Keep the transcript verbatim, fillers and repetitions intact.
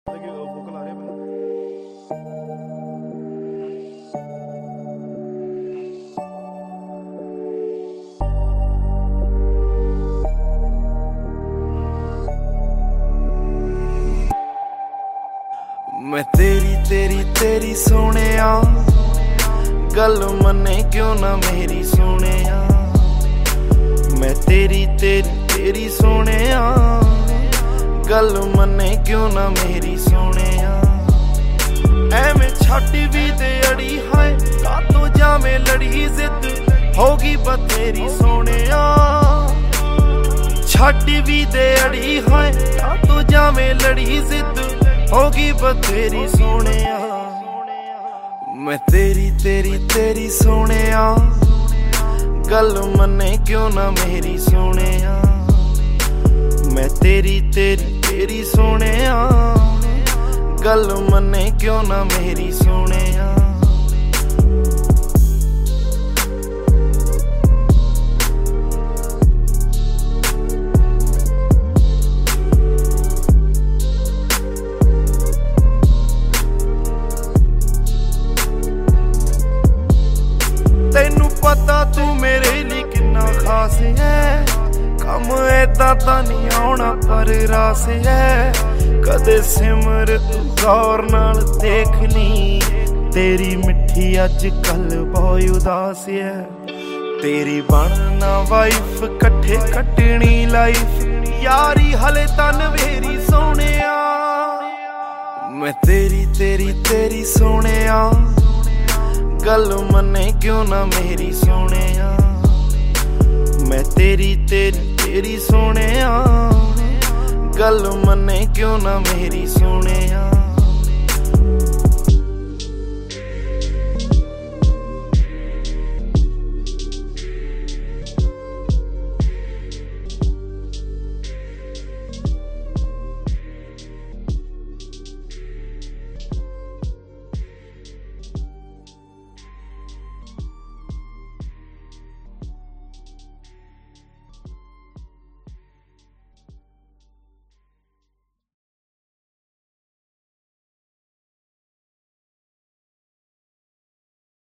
मैं तेरी तेरी तेरी सोनिया गल मन्ने क्यों ना मेरी सोनिया। मैं तेरी तेरी तेरी सोनिया गल मन्ने क्यों ना मेरी सोनिया। एवें छट भी दे अड़ी है कातों जावे लड़ी जिद होगी बतेरी सोनिया। छट भी दे अड़ी है कातों जावे लड़ी जिद होगी बतेरी सोनिया। मैं तेरी तेरी तेरी सोनिया गल मन्ने क्यों ना मेरी सोनिया। मैं तेरी तेरी तेरी सोनिया गल मन्ने क्यों ना मेरी सोनिया। तेनू पता तू मेरे लिए कितना खास है। कम ऐदा तां नहीं आउणा पर रास है। कदे सिमर तू गौर नाल देख ली तेरी मिठी अज कल बहुत उदास है। तेरी बनना वाइफ कट्ठे कटनी लाइफ यारी हले तन मेरी सोनिया। मैं तेरी तेरी तेरी सोनिया गल मन्ने क्यों ना मेरी सोनिया। मैं तेरी तेरी तेरी सोनिया गल मन्ने क्यों ना मेरी सोनिया।